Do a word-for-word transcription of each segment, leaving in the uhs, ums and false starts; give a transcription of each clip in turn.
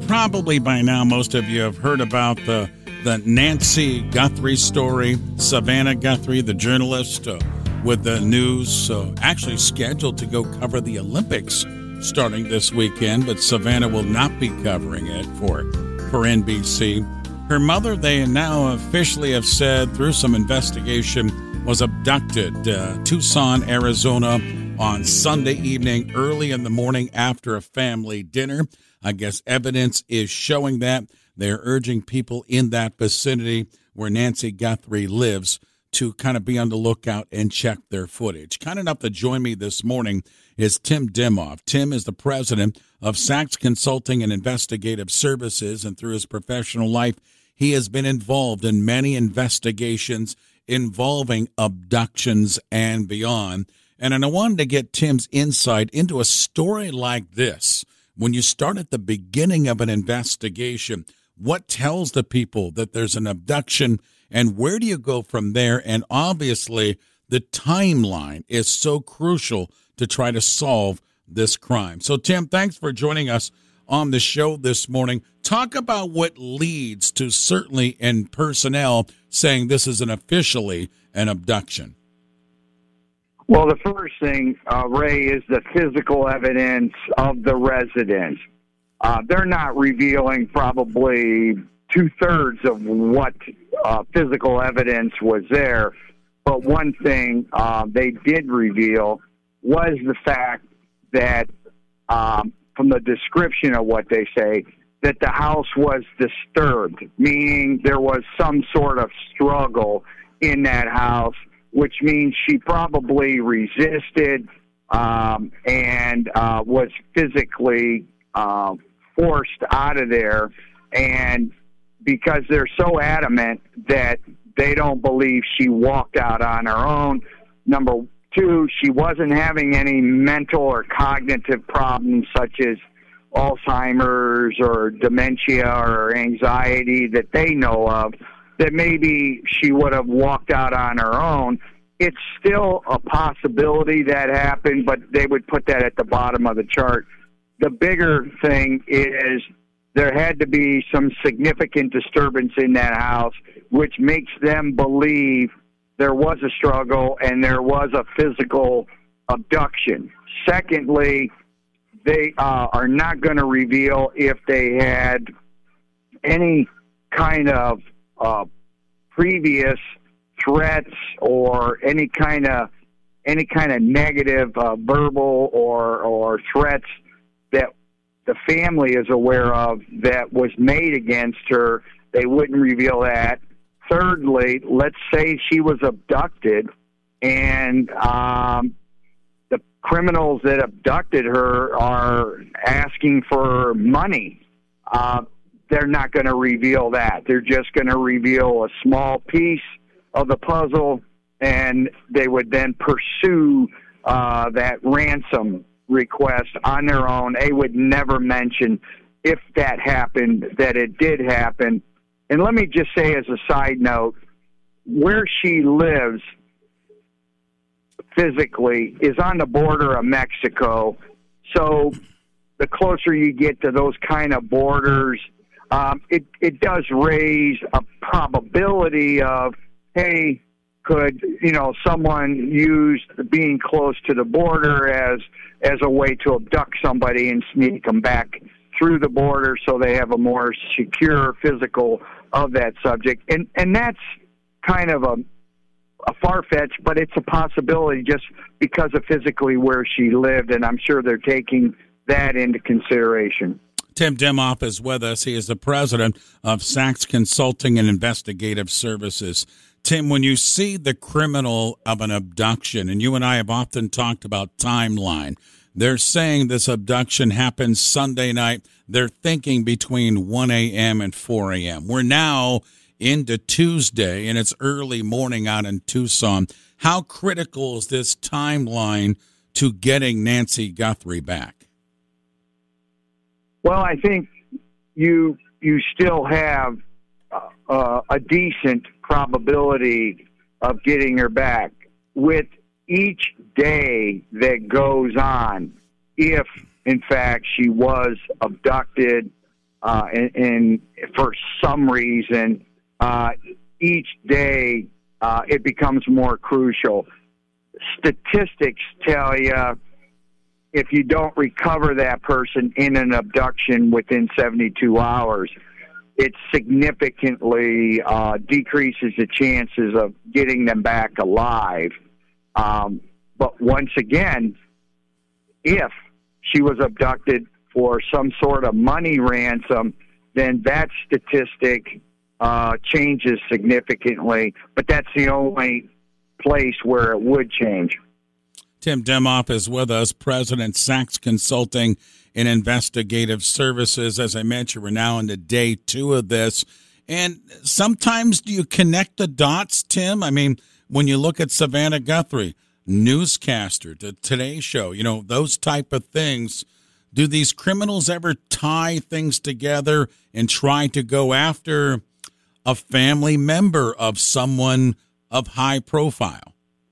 probably by now most of you have heard about the the Nancy Guthrie story. Savannah Guthrie, the journalist uh, with the news, uh, actually scheduled to go cover the Olympics starting this weekend, but Savannah will not be covering it for, for N B C. Her mother, they now officially have said through some investigation, was abducted uh, Tucson, Arizona on Sunday evening, early in the morning after a family dinner. I guess evidence is showing that. They're urging people in that vicinity where Nancy Guthrie lives to kind of be on the lookout and check their footage. Kind enough to join me this morning is Tim Demoff. Tim is the president of Sachs Consulting and Investigative Services, and through his professional life, he has been involved in many investigations involving abductions and beyond. And I wanted to get Tim's insight into a story like this. When you start at the beginning of an investigation, what tells the people that there's an abduction, and where do you go from there? And obviously, the timeline is so crucial to try to solve this crime. So, Tim, thanks for joining us on the show this morning. Talk about what leads to, certainly in personnel, saying this is an officially an abduction. Well, the first thing, uh, Ray, is the physical evidence of the residence. Uh, they're not revealing probably two-thirds of what uh, physical evidence was there. But one thing uh, they did reveal was the fact that, um, from the description of what they say, that the house was disturbed, meaning there was some sort of struggle in that house, which means she probably resisted um, and uh, was physically uh, forced out of there. And because they're so adamant that they don't believe she walked out on her own, number two, she wasn't having any mental or cognitive problems such as Alzheimer's or dementia or anxiety that they know of, that maybe she would have walked out on her own. It's still a possibility that happened, but they would put that at the bottom of the chart. The bigger thing is there had to be some significant disturbance in that house, which makes them believe there was a struggle and there was a physical abduction. Secondly, they uh, are not going to reveal if they had any kind of uh, previous threats or any kind of any kind of negative uh, verbal or or threats that the family is aware of that was made against her. They wouldn't reveal that. Thirdly, let's say she was abducted and um, the criminals that abducted her are asking for money. Uh, they're not going to reveal that. They're just going to reveal a small piece of the puzzle, and they would then pursue uh, that ransom request on their own. They would never mention, if that happened, that it did happen. And let me just say as a side note, where she lives physically is on the border of Mexico. So the closer you get to those kind of borders, um, it, it does raise a probability of, hey, could, you know, someone use being close to the border as as a way to abduct somebody and sneak them back through the border so they have a more secure physical of that subject. And and that's kind of a, a far-fetched, but it's a possibility just because of physically where she lived, and I'm sure they're taking that into consideration. Tim Demoff is with us. He is the president of Sachs Consulting and Investigative Services. Tim, when you see the criminal of an abduction, and you and I have often talked about timeline, they're saying this abduction happened Sunday night. They're thinking between one a.m. and four a.m. We're now into Tuesday, and it's early morning out in Tucson. How critical is this timeline to getting Nancy Guthrie back? Well, I think you you still have uh, a decent probability of getting her back. With each day that goes on, if, in fact, she was abducted uh, and, and for some reason, uh, each day uh, it becomes more crucial. Statistics tell you if you don't recover that person in an abduction within seventy-two hours, it significantly uh, decreases the chances of getting them back alive. Um, but once again, if she was abducted for some sort of money ransom, then that statistic uh, changes significantly. But that's the only place where it would change. Tim Demoff is with us, President, Sachs Consulting and Investigative Services. As I mentioned, we're now into day two of this. And sometimes do you connect the dots, Tim? I mean, when you look at Savannah Guthrie, newscaster, the Today Show, you know, those type of things, do these criminals ever tie things together and try to go after a family member of someone of high profile?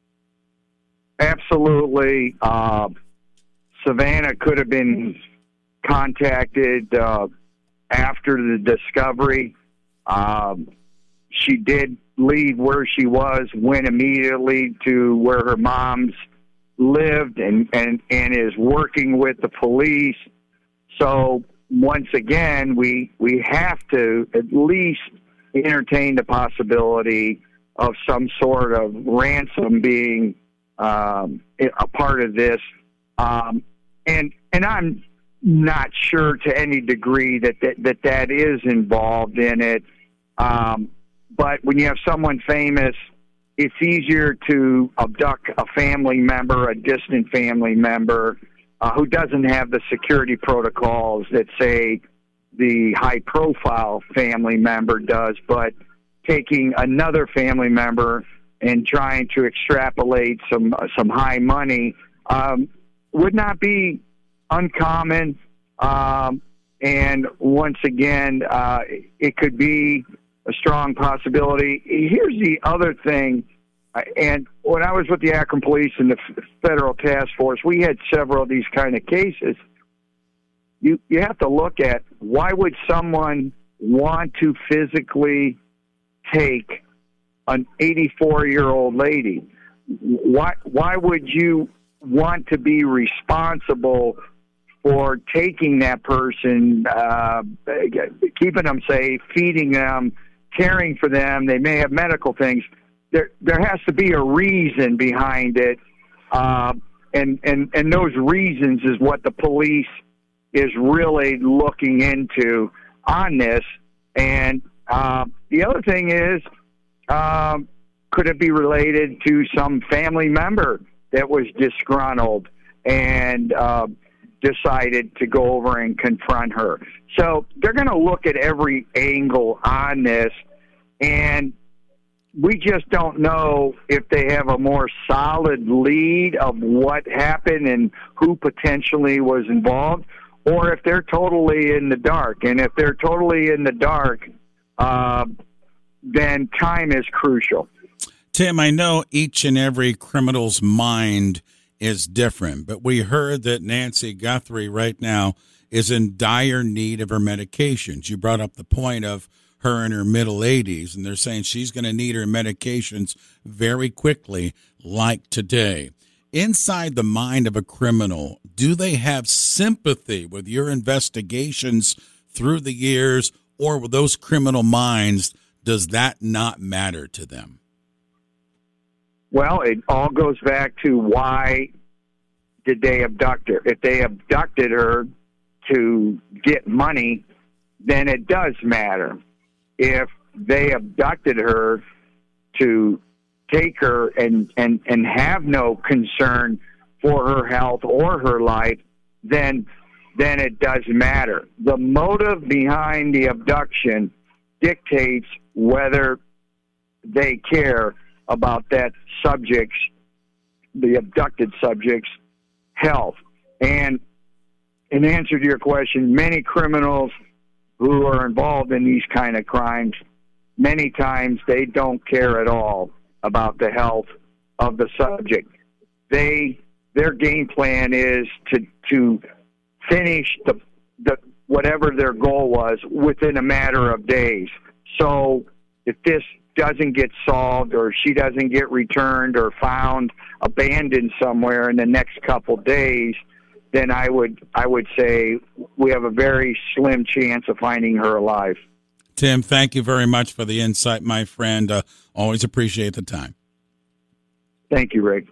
Absolutely. Uh, Savannah could have been contacted uh, after the discovery. Um, she did leave where she was, went immediately to where her mom's lived and, and, and is working with the police. So once again, we, we have to at least entertain the possibility of some sort of ransom being um, a part of this. Um, and, and I'm not sure to any degree that that, that, that is involved in it. Um, but when you have someone famous, it's easier to abduct a family member, a distant family member, uh, who doesn't have the security protocols that, say, the high-profile family member does, but taking another family member and trying to extrapolate some uh, some high money um, would not be uncommon. Um, and once again, uh, it could be a strong possibility. Here's the other thing. And when I was with the Akron Police and the Federal Task Force, we had several of these kind of cases. You you have to look at, why would someone want to physically take an eighty-four-year-old lady? Why why would you want to be responsible for taking that person, uh, keeping them safe, feeding them, caring for them? They may have medical things. There, there has to be a reason behind it, uh, and, and, and those reasons is what the police is really looking into on this. And uh, the other thing is, um, could it be related to some family member that was disgruntled and uh, decided to go over and confront her? So they're going to look at every angle on this, and we just don't know if they have a more solid lead of what happened and who potentially was involved, or if they're totally in the dark. And if they're totally in the dark, uh, then time is crucial. Tim, I know each and every criminal's mind is different, but we heard that Nancy Guthrie right now is in dire need of her medications. You brought up the point of her in her middle eighties, and they're saying she's going to need her medications very quickly, like today. Inside the mind of a criminal, do they have sympathy with your investigations through the years, or with those criminal minds, does that not matter to them? Well, it all goes back to, why did they abduct her? If they abducted her to get money, then it does matter. If they abducted her to take her and, and, and have no concern for her health or her life, then then it does matter. The motive behind the abduction dictates whether they care about that subject's, the abducted subject's health. And in answer to your question, many criminals who are involved in these kind of crimes, many times they don't care at all about the health of the subject. They, their game plan is to to finish the the whatever their goal was within a matter of days. So if this doesn't get solved or she doesn't get returned or found abandoned somewhere in the next couple days, then I would I would say we have a very slim chance of finding her alive. Tim, thank you very much for the insight, my friend. Uh, always appreciate the time. Thank you, Rick.